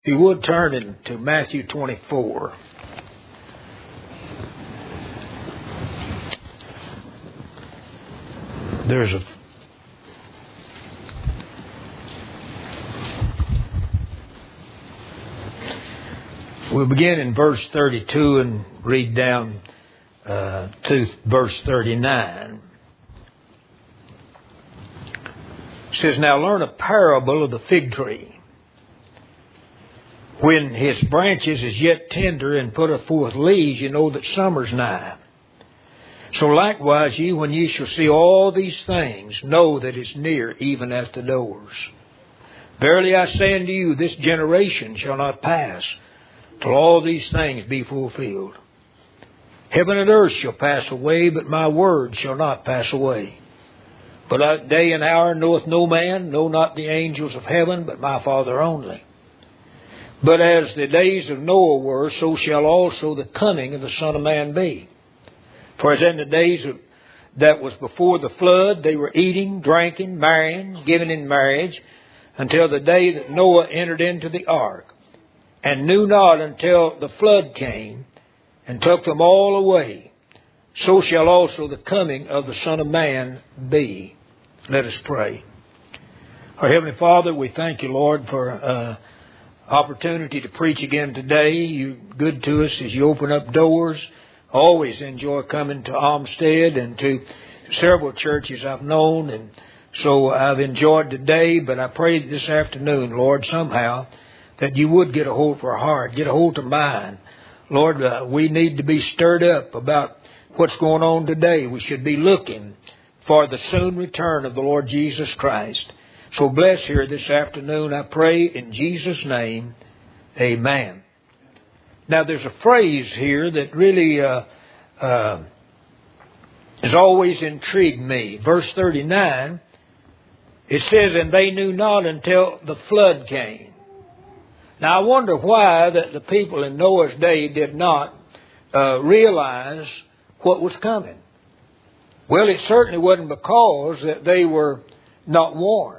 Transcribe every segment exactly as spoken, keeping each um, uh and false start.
If you would turn in to Matthew twenty-four. There's a We'll begin in verse thirty-two and read down uh, to verse thirty-nine. It says, "Now learn a parable of the fig tree. When his branches is yet tender and putteth forth leaves, you know that summer's nigh. So likewise ye, when ye shall see all these things, know that it's near, even at the doors. Verily I say unto you, this generation shall not pass till all these things be fulfilled. Heaven and earth shall pass away, but my word shall not pass away. But that day and hour knoweth no man, no not the angels of heaven, but my Father only. But as the days of Noah were, so shall also the coming of the Son of Man be. For as in the days of, that was before the flood, they were eating, drinking, marrying, giving in marriage, until the day that Noah entered into the ark, and knew not until the flood came, and took them all away. So shall also the coming of the Son of Man be." Let us pray. Our Heavenly Father, we thank you, Lord, for uh, opportunity to preach again today. You're good to us as you open up doors. Always enjoy coming to Olmsted and to several churches I've known, and so I've enjoyed today. But I pray this afternoon, Lord, somehow that you would get a hold of our heart, get a hold of mine. Lord, uh, we need to be stirred up about what's going on today. We should be looking for the soon return of the Lord Jesus Christ. So bless here this afternoon, I pray in Jesus' name, amen. Now there's a phrase here that really uh, uh, has always intrigued me. Verse thirty-nine, it says, "And they knew not until the flood came." Now I wonder why that the people in Noah's day did not uh, realize what was coming. Well, it certainly wasn't because that they were not warned.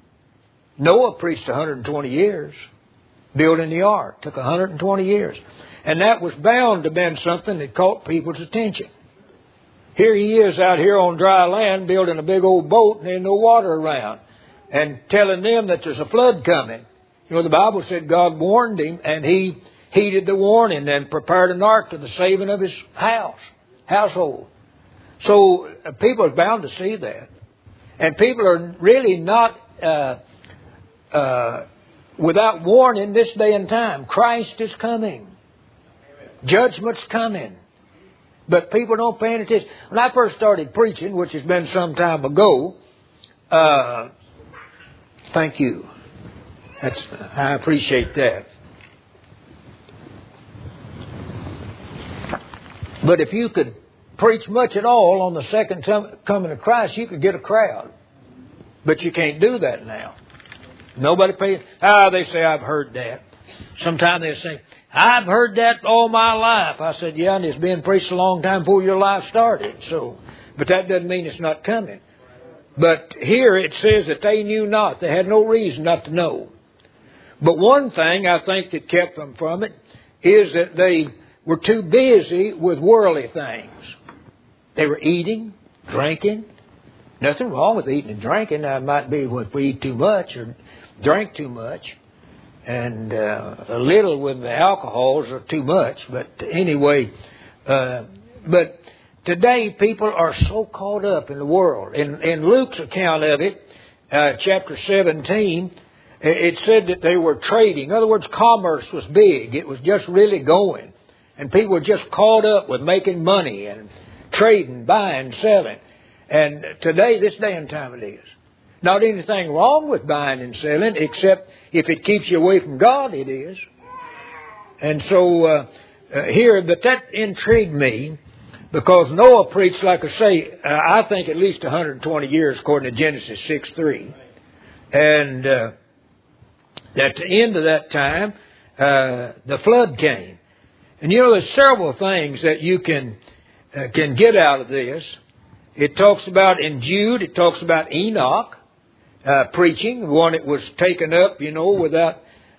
Noah preached one hundred twenty years, building the ark. Took one hundred twenty years. And that was bound to have been something that caught people's attention. Here he is out here on dry land building a big old boat and there's no water around. And telling them that there's a flood coming. You know, the Bible said God warned him and he heeded the warning and prepared an ark to the saving of his house, household. So uh, people are bound to see that. And people are really not uh, uh, without warning this day and time. Christ is coming. Judgment's coming. But people don't pay any attention. When I first started preaching, which has been some time ago, uh, thank you. That's, I appreciate that. But if you could preach much at all on the second coming of Christ, you could get a crowd. But you can't do that now. Nobody pays. Ah, they say, "I've heard that." Sometimes they say, "I've heard that all my life." I said, "Yeah, and it's been preached a long time before your life started." So, but that doesn't mean it's not coming. But here it says that they knew not. They had no reason not to know. But one thing I think that kept them from it is that they were too busy with worldly things. They were eating, drinking. Nothing wrong with eating and drinking. Now, it might be if we eat too much or drink too much. And uh, a little with the alcohols are too much. But anyway, uh, but today people are so caught up in the world. In, in Luke's account of it, uh, chapter seventeen, it said that they were trading. In other words, commerce was big. It was just really going. And people were just caught up with making money and trading, buying, selling. And today, this day and time it is. Not anything wrong with buying and selling, except if it keeps you away from God, it is. And so uh, uh, here, but that intrigued me because Noah preached, like I say, uh, I think at least one hundred twenty years according to Genesis six three. And uh, at the end of that time, uh, the flood came. And you know, there's several things that you can uh, can get out of this. It talks about in Jude, it talks about Enoch uh, preaching, the one that was taken up, you know, without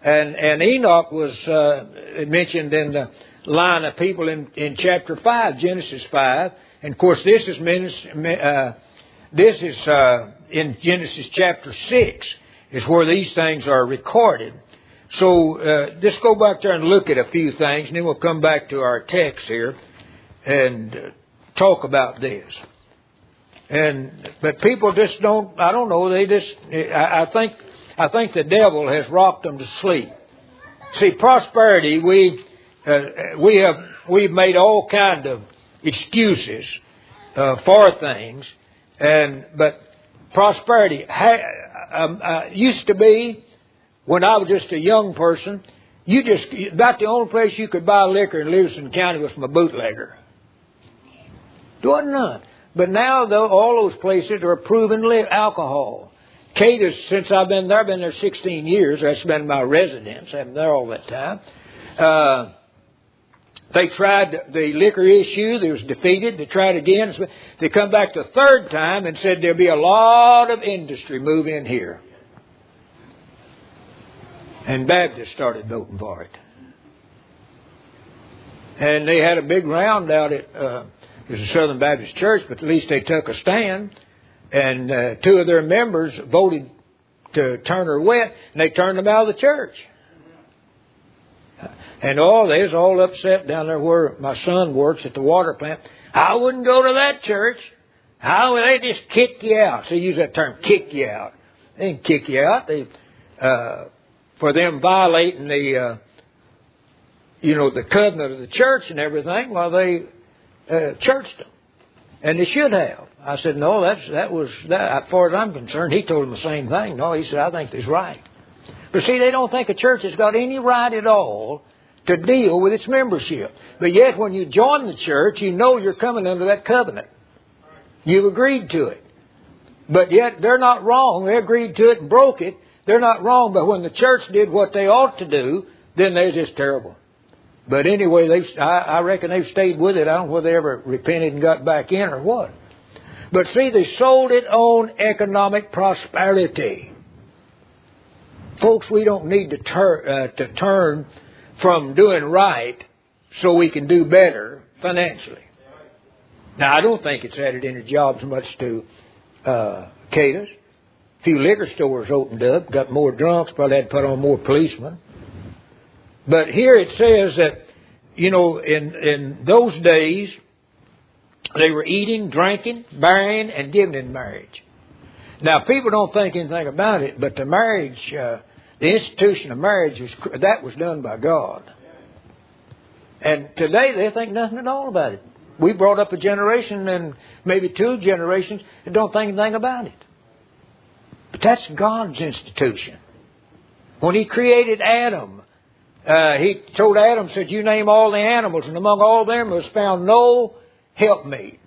And, and Enoch was uh, mentioned in the line of people in, in chapter five, Genesis five. And of course, this is uh, this is uh, in Genesis chapter six, is where these things are recorded. So uh, just go back there and look at a few things, and then we'll come back to our text here and uh, talk about this. And but people just don't. I don't know. They just. I, I think. I think the devil has rocked them to sleep. See, prosperity. We uh, we have we've made all kind of excuses uh, for things, and but prosperity ha, um, uh, used to be when I was just a young person. You just about the only place you could buy liquor in Livingston County was from a bootlegger. There wasn't none. But now, though, all those places are approving alcohol. Cadiz, since I've been there, I've been there sixteen years. That's been my residence. I've been there all that time. Uh, they tried the liquor issue. They was defeated. They tried again. They come back the third time and said there'll be a lot of industry move in here. And Baptists started voting for it. And they had a big round out at uh, it was a Southern Baptist Church, but at least they took a stand. And uh, two of their members voted to turn her wet, and they turned them out of the church. And all they was all upset down there where my son works at the water plant. I wouldn't go to that church. How they just kick you out? So they use that term, kick you out. They didn't kick you out. They uh, for them violating the uh, you know the covenant of the church and everything. Well, they uh, churched them, and they should have. I said, no, that's, that was, that, as far as I'm concerned, he told them the same thing. No, he said, I think he's right. But see, they don't think a church has got any right at all to deal with its membership. But yet, when you join the church, you know you're coming under that covenant. You've agreed to it. But yet, they're not wrong. They agreed to it and broke it. They're not wrong. But when the church did what they ought to do, then they're just terrible. But anyway, they I, I reckon they've stayed with it. I don't know whether they ever repented and got back in or what. But see, they sold it on economic prosperity. Folks, we don't need to, tur- uh, to turn from doing right so we can do better financially. Now, I don't think it's added any jobs much to uh, Cadiz. A few liquor stores opened up, got more drunks, probably had to put on more policemen. But here it says that, you know, in, in those days, they were eating, drinking, marrying, and giving in marriage. Now, people don't think anything about it, but the marriage, uh, the institution of marriage, was, that was done by God. And today, they think nothing at all about it. We brought up a generation and maybe two generations that don't think anything about it. But that's God's institution. When He created Adam, uh, He told Adam, said, you name all the animals, and among all them was found no helpmate.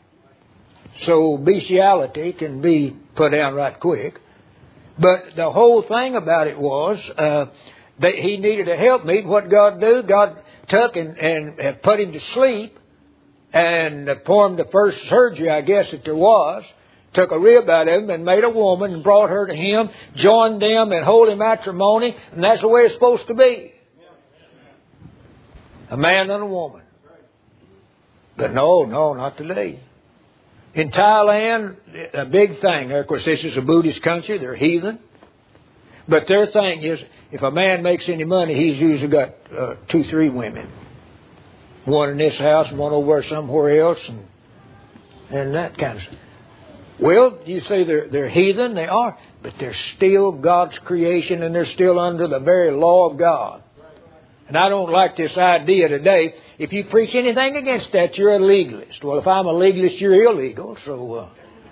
So bestiality can be put down right quick. But the whole thing about it was uh, that he needed a helpmeet. What God do? God took and, and put him to sleep and performed the first surgery, I guess, that there was. Took a rib out of him and made a woman and brought her to him, joined them in holy matrimony, and that's the way it's supposed to be. A man and a woman. But no, no, not today. In Thailand, a big thing. Of course, this is a Buddhist country. They're heathen. But their thing is, if a man makes any money, he's usually got uh, two, three women. One in this house and one over somewhere else and and that kind of stuff. Well, you say they're, they're heathen. They are. But they're still God's creation and they're still under the very law of God. And I don't like this idea today. If you preach anything against that, you're a legalist. Well, if I'm a legalist, you're illegal. So, uh,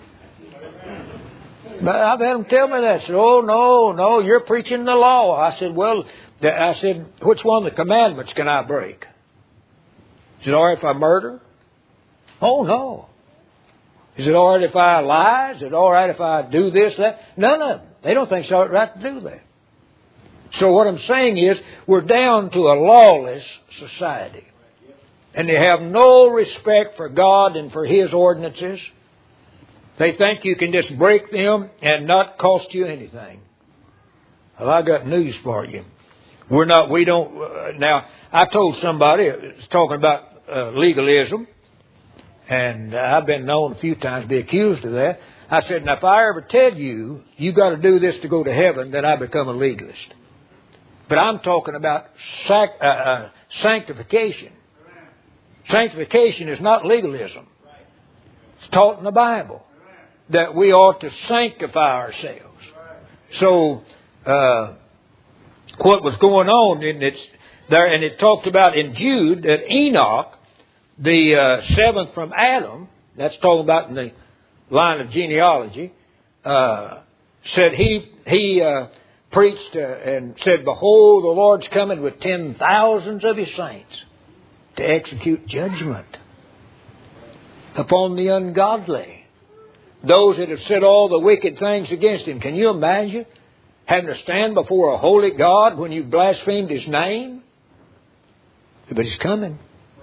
but I've had them tell me that. I said, oh, no, no, you're preaching the law. I said, well, I said, which one of the commandments can I break? Is it all right if I murder? Oh, no. Is it all right if I lie? Is it all right if I do this, that? None of them. They don't think it's all right to do that. So what I'm saying is, we're down to a lawless society. And they have no respect for God and for His ordinances. They think you can just break them and not cost you anything. Well, I got news for you. We're not, we don't, uh, now, I told somebody, it's talking about uh, legalism, and I've been known a few times to be accused of that. I said, now if I ever tell you, you got to do this to go to heaven, then I become a legalist. But I'm talking about sac- uh, uh, sanctification. Sanctification is not legalism. It's taught in the Bible that we ought to sanctify ourselves. So, uh, what was going on, and it's there, and it talked about in Jude that Enoch, the uh, seventh from Adam, that's talking about in the line of genealogy, uh, said he he uh, preached uh, and said, "Behold, the Lord's coming with ten thousands of His saints to execute judgment upon the ungodly, those that have said all the wicked things against Him." Can you imagine having to stand before a holy God when you've blasphemed His name? But He's coming.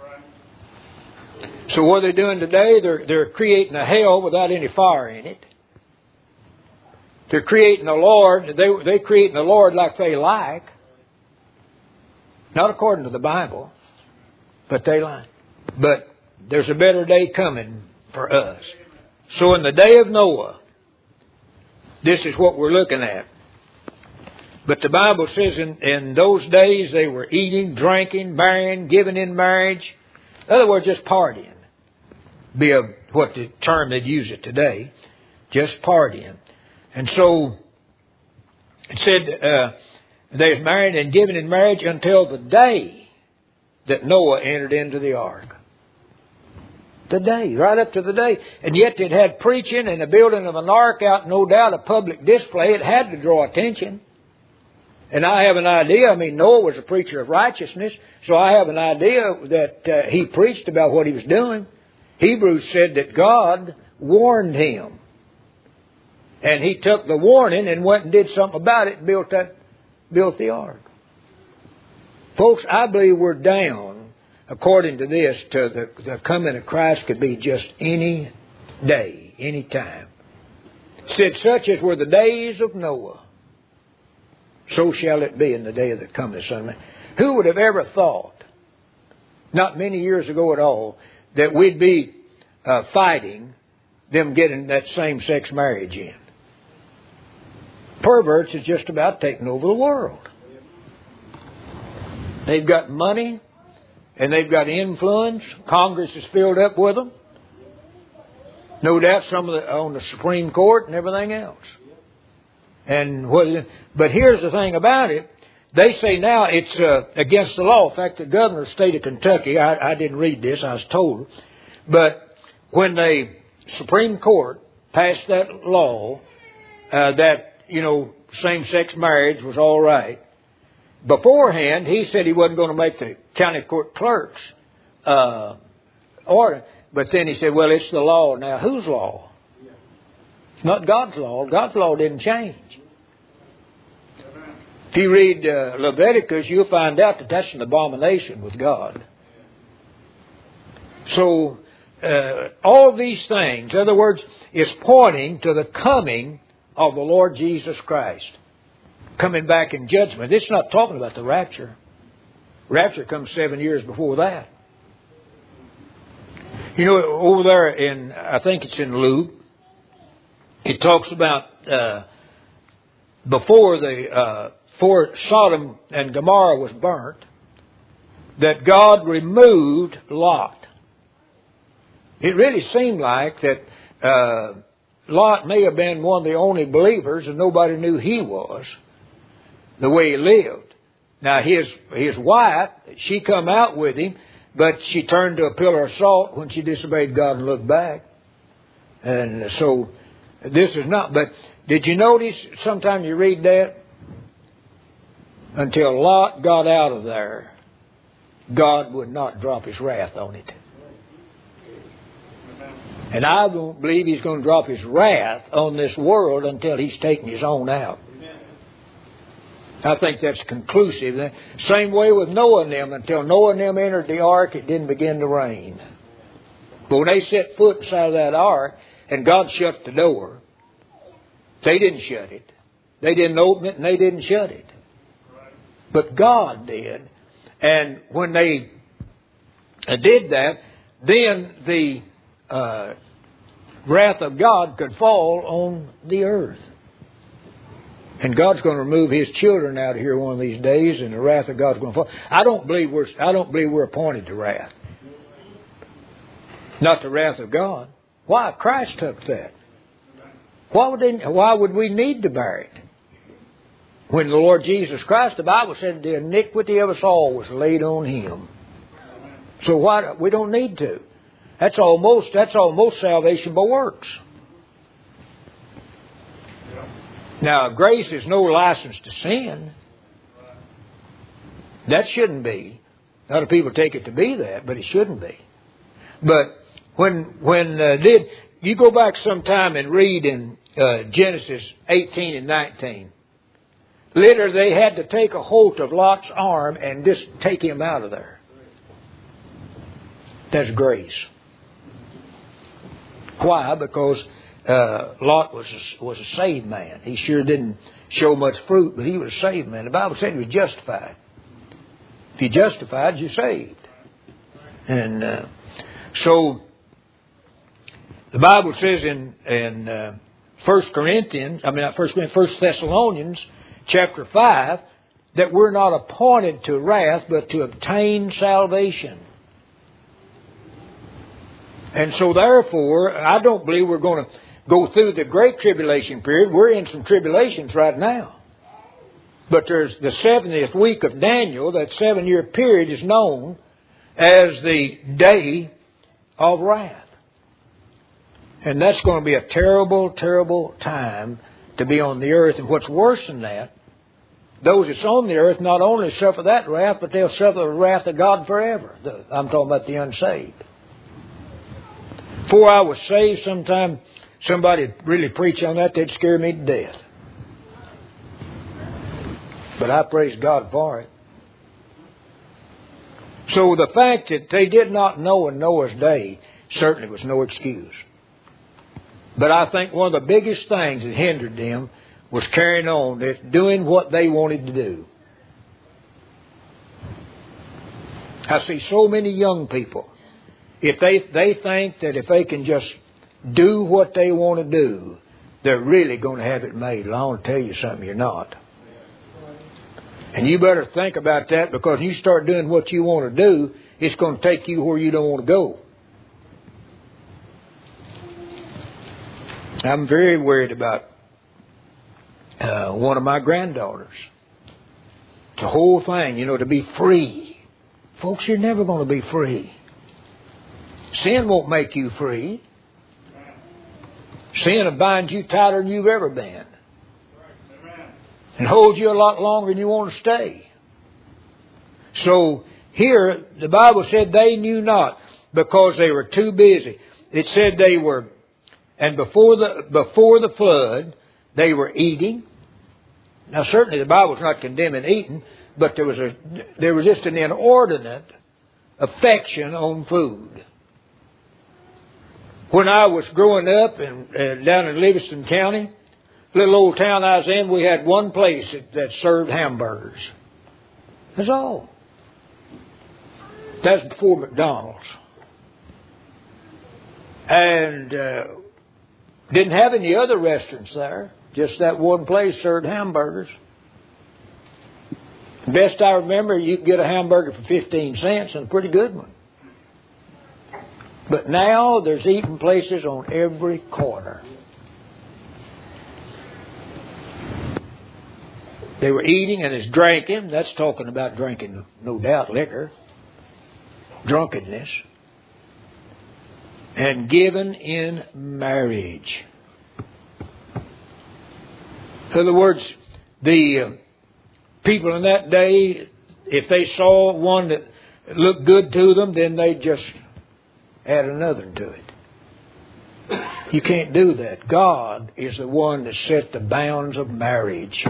So what are they doing today? They're, they're creating a hell without any fire in it. They're creating a Lord. They, they're creating a Lord like they like. Not according to the Bible, but they like. But there's a better day coming for us. So in the day of Noah, this is what we're looking at. But the Bible says in, in those days they were eating, drinking, marrying, giving in marriage. In other words, just partying. Be a, what the term they'd use it today. Just partying. And so it said uh, they was married and given in marriage until the day that Noah entered into the ark. The day, right up to the day. And yet it had preaching and the building of an ark out, no doubt, a public display. It had to draw attention. And I have an idea, I mean, Noah was a preacher of righteousness, so I have an idea that uh, he preached about what he was doing. Hebrews said that God warned him. And he took the warning and went and did something about it and built that, built the ark. Folks, I believe we're down, according to this, to the, the coming of Christ could be just any day, any time. It said, such as were the days of Noah, so shall it be in the day of the coming of the Son of Man. Who would have ever thought, not many years ago at all, that we'd be uh, fighting them getting that same-sex marriage in? Perverts is just about taking over the world. They've got money and they've got influence. Congress is filled up with them. No doubt some of the, on the Supreme Court and everything else. And what, but here's the thing about it. They say now it's uh, against the law. In fact, the governor of the state of Kentucky, I, I didn't read this, I was told. But when the Supreme Court passed that law uh, that, you know, same-sex marriage was all right, beforehand he said he wasn't going to make the county court clerks uh, order. But then he said, well, it's the law. Now, whose law? It's not God's law. God's law didn't change. If you read uh, Leviticus, you'll find out that that's an abomination with God. So, uh, all these things, in other words, is pointing to the coming of the Lord Jesus Christ. Coming back in judgment. It's not talking about the rapture. Rapture comes seven years before that. You know, over there in, I think it's in Luke, it talks about uh, before the uh, before Sodom and Gomorrah was burnt, that God removed Lot. It really seemed like that uh, Lot may have been one of the only believers, and nobody knew he was, the way he lived. Now his his wife, she come out with him, but she turned to a pillar of salt when she disobeyed God and looked back. And so this is not, but did you notice, sometime you read that, until Lot got out of there, God would not drop His wrath on it. And I don't believe He's going to drop His wrath on this world until He's taken His own out. I think that's conclusive. Same way with Noah and them. Until Noah and them entered the ark, it didn't begin to rain. But when they set foot inside of that ark, and God shut the door, they didn't shut it. They didn't open it, and they didn't shut it. but God did. And when they uh, did that, then the uh, wrath of God could fall on the earth. And God's going to remove His children out of here one of these days, and the wrath of God's going to fall. I don't believe we're I don't believe we're appointed to wrath. Not the wrath of God. Why? Christ took that. Why would they, why would we need to bear it? When the Lord Jesus Christ, the Bible said, the iniquity of us all was laid on Him. So why we don't need to. That's almost that's almost salvation by works. Now, grace is no license to sin. That shouldn't be. A lot of people take it to be that, but it shouldn't be. But when when uh, did you go back sometime and read in uh, Genesis eighteen and nineteen? Later, they had to take a hold of Lot's arm and just take him out of there. That's grace. Why? Because uh, Lot was a, was a saved man. He sure didn't show much fruit, but he was a saved man. The Bible said he was justified. If you're justified, you're saved. And uh, so the Bible says in in uh, First Corinthians, I mean not First Corinthians, First Thessalonians, chapter five, that we're not appointed to wrath, but to obtain salvation. And so therefore, I don't believe we're going to go through the great tribulation period. We're in some tribulations right now. But there's the seventieth week of Daniel, that seven-year period is known as the day of wrath. And that's going to be a terrible, terrible time to be on the earth. And what's worse than that, those that's on the earth not only suffer that wrath, but they'll suffer the wrath of God forever. I'm talking about the unsaved. Before I was saved, sometime somebody really preach on that, they'd scare me to death. But I praise God for it. So the fact that they did not know in Noah's day certainly was no excuse. But I think one of the biggest things that hindered them was carrying on, doing what they wanted to do. I see so many young people, if they they think that if they can just do what they want to do, they're really going to have it made. Well, I want to tell you something, you're not. And you better think about that, because when you start doing what you want to do, it's going to take you where you don't want to go. I'm very worried about uh, one of my granddaughters. The whole thing, you know, to be free. Folks, you're never going to be free. Sin won't make you free. Sin will bind you tighter than you've ever been. And hold you a lot longer than you want to stay. So here, the Bible said they knew not, because they were too busy. It said they were, and before the before the flood, they were eating. Now certainly the Bible's not condemning eating, but there was a there was just an inordinate affection on food. When I was growing up in, uh, down in Livingston County, little old town I was in, we had one place that, that served hamburgers. That's all. That's before McDonald's. And uh, didn't have any other restaurants there. Just that one place served hamburgers. Best I remember, you could get a hamburger for fifteen cents, and a pretty good one. But now there's eating places on every corner. They were eating and is drinking. That's talking about drinking, no doubt, liquor. Drunkenness. And given in marriage. In other words, the uh, people in that day, if they saw one that looked good to them, then they'd just add another to it. You can't do that. God is the one that set the bounds of marriage.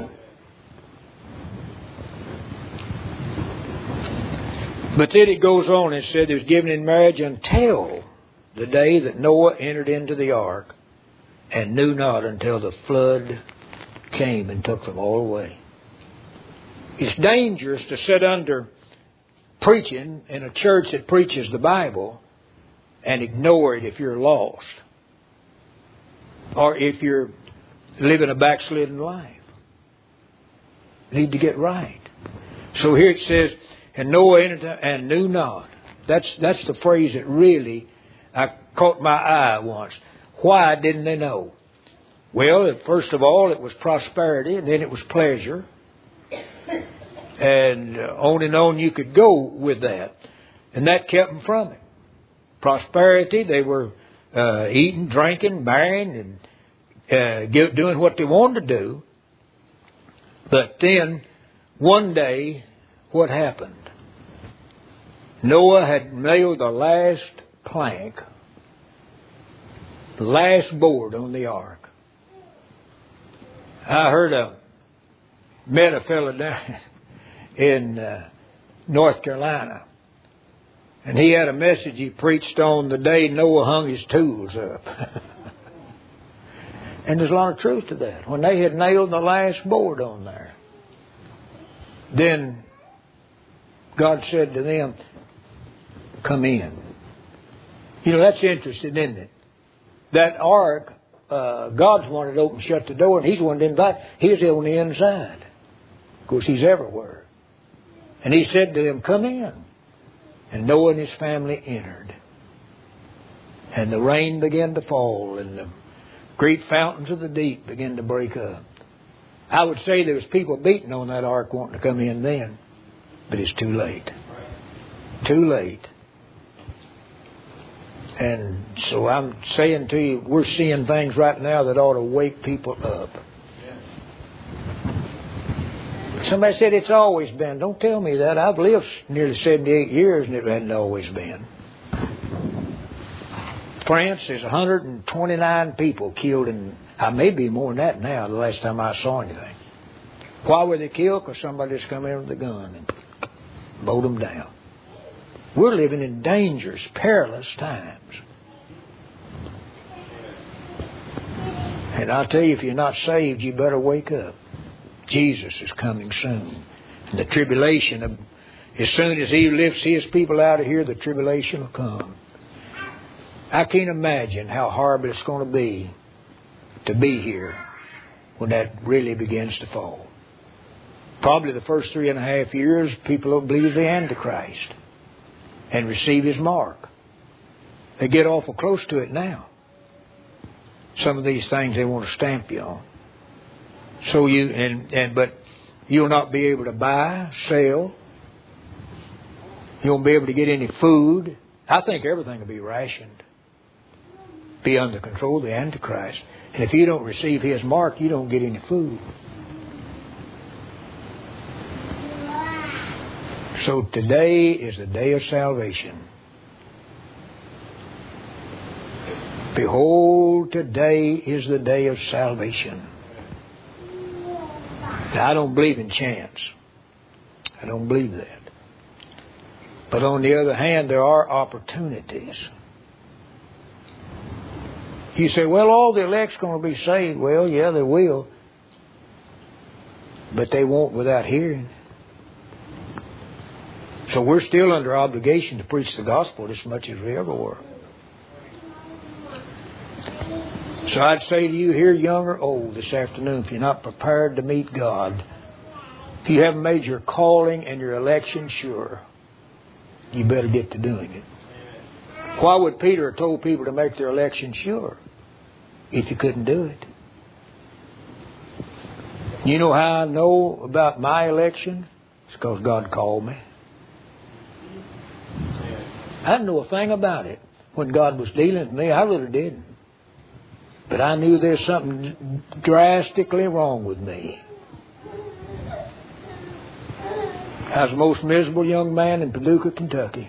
But then it goes on and said it was given in marriage until the day that Noah entered into the ark, and knew not until the flood came and took them all away. it's dangerous to sit under preaching in a church that preaches the Bible and ignore it if you're lost or if you're living a backslidden life. You need to get right. So here it says, and Noah entered and knew not. That's that's the phrase that really I caught my eye once. Why didn't they know? Well, first of all, it was prosperity, and then it was pleasure. And on and on you could go with that. And that kept them from it. Prosperity, they were uh, eating, drinking, marrying, and uh, doing what they wanted to do. But then, one day, what happened? Noah had nailed the last plank, the last board on the ark. I heard a, met a fellow down in uh, North Carolina. And he had a message he preached on the day Noah hung his tools up. And there's a lot of truth to that. When they had nailed the last board on there, then God said to them, come in. You know, that's interesting, isn't it? That ark, uh, God's wanted to open and shut the door, and He's wanted to invite. He's on the inside. Of course, He's everywhere. And He said to them, come in. And Noah and his family entered. And the rain began to fall, and the great fountains of the deep began to break up. I would say there was people beating on that ark wanting to come in then. But it's too late. Too late. And so I'm saying to you, we're seeing things right now that ought to wake people up. Somebody said it's always been. Don't tell me that. I've lived nearly seventy-eight years and it hadn't always been. France, there's one hundred twenty-nine people killed, and I may be more than that now, the last time I saw anything. Why were they killed? Because somebody just come in with a gun and mowed them down. We're living in dangerous, perilous times. And I'll tell you, if you're not saved, you better wake up. Jesus is coming soon. And the tribulation, of, as soon as He lifts His people out of here, the tribulation will come. I can't imagine how horrible it's going to be to be here when that really begins to fall. Probably the first three and a half years, people will believe the Antichrist and receive his mark. They get awful close to it now. Some of these things they want to stamp you on. So you and, and but you'll not be able to buy, sell. You won't be able to get any food. I think everything will be rationed. Be under control of the Antichrist. And if you don't receive his mark, you don't get any food. So today is the day of salvation. Behold, today is the day of salvation. Now, I don't believe in chance. I don't believe that. But on the other hand, there are opportunities. You say, well, all the elect's going to be saved. Well, yeah, they will. But they won't without hearing. So we're still under obligation to preach the gospel as much as we ever were. So I'd say to you here, young or old, this afternoon, if you're not prepared to meet God, if you haven't made your calling and your election sure, you better get to doing it. Why would Peter have told people to make their election sure if you couldn't do it? You know how I know about my election? It's because God called me. I didn't know a thing about it when God was dealing with me. I really didn't. But I knew there's something drastically wrong with me. I was the most miserable young man in Paducah, Kentucky.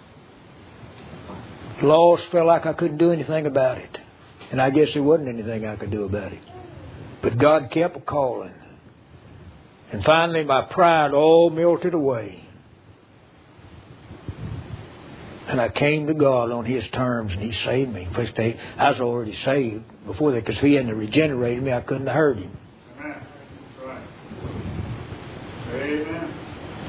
Lost, felt like I couldn't do anything about it. And I guess there wasn't anything I could do about it. But God kept calling. And finally my pride all melted away. And I came to God on His terms, and He saved me. First day, I was already saved before that, because if He hadn't regenerated me, I couldn't have heard Him. Amen. That's right. Amen.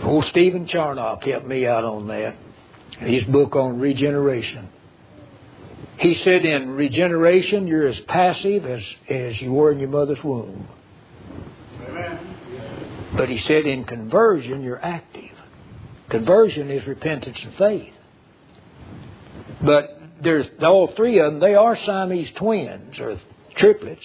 Old Stephen Charnock helped me out on that. His book on regeneration. He said in regeneration, you're as passive as, as you were in your mother's womb. Amen. But he said in conversion, you're active. Conversion is repentance and faith. But there's all three of them, they are Siamese twins or triplets.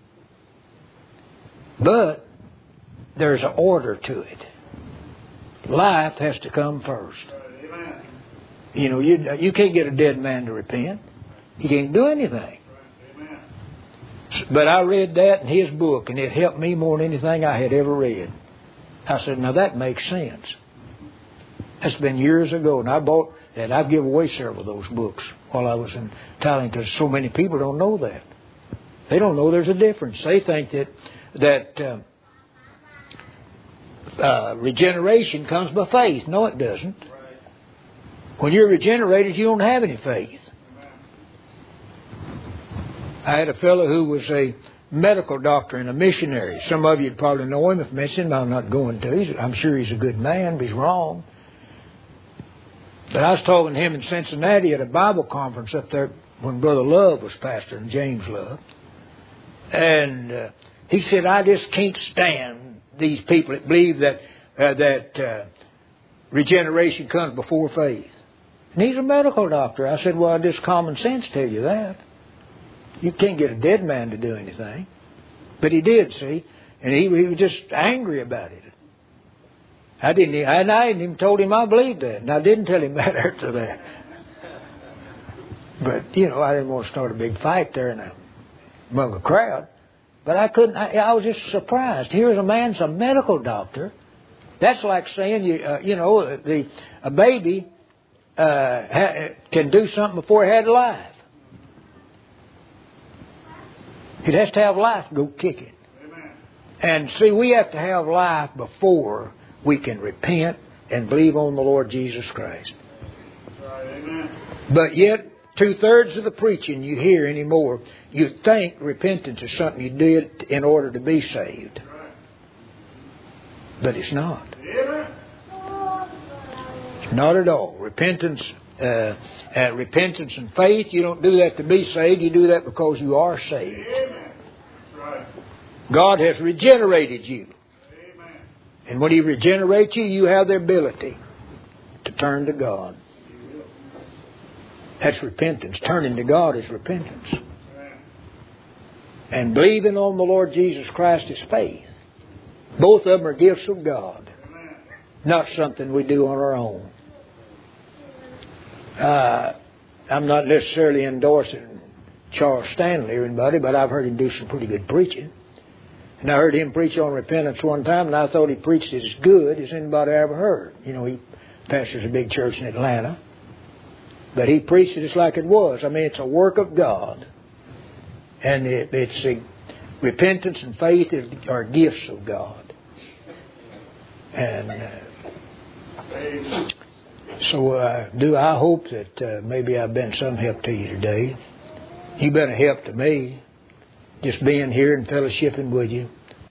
But there's an order to it. Life has to come first. Amen. You know, you, you can't get a dead man to repent. He can't do anything. Amen. But I read that in his book, and it helped me more than anything I had ever read. I said, now that makes sense. That's been years ago, and I bought, and I've given away several of those books while I was in Thailand, because so many people don't know that. They don't know there's a difference. They think that that uh, uh, regeneration comes by faith. No, it doesn't. When you're regenerated, you don't have any faith. I had a fellow who was a medical doctor and a missionary. Some of you would probably know him if I mentioned him. I'm not going to. He's, I'm sure he's a good man, but he's wrong. But I was talking to him in Cincinnati at a Bible conference up there when Brother Love was pastor, and James Love. And uh, he said, I just can't stand these people that believe that uh, that uh, regeneration comes before faith. And he's a medical doctor. I said, well, just common sense tell you that. You can't get a dead man to do anything. But he did, see. And he, he was just angry about it. I didn't, and I hadn't even told him I believed that. And I didn't tell him that after that. But, you know, I didn't want to start a big fight there in a, among a crowd. But I couldn't, I, I was just surprised. Here's a man's a medical doctor. That's like saying, you, uh, you know, the a baby uh, ha, can do something before it had life. It has to have life to go kicking. Amen. And see, we have to have life before we can repent and believe on the Lord Jesus Christ. Right. Amen. But yet, two-thirds of the preaching you hear anymore, you think repentance is something you did in order to be saved. Right. But it's not. Amen. Not at all. Repentance, uh, uh, repentance and faith, you don't do that to be saved. You do that because you are saved. Amen. Right. God has regenerated you. Amen. And when He regenerates you, you have the ability to turn to God. That's repentance. Turning to God is repentance. Amen. And believing on the Lord Jesus Christ is faith. Both of them are gifts of God. Amen. Not something we do on our own. Uh, I'm not necessarily endorsing Charles Stanley or anybody, but I've heard him do some pretty good preaching. And I heard him preach on repentance one time, and I thought he preached it as good as anybody I ever heard. You know, he pastors a big church in Atlanta. But he preached it just like it was. I mean, it's a work of God. And it, it's a, repentance and faith are gifts of God. And uh, so uh, do I hope that uh, maybe I've been some help to you today. You've been a help to me, just being here and fellowshipping with you.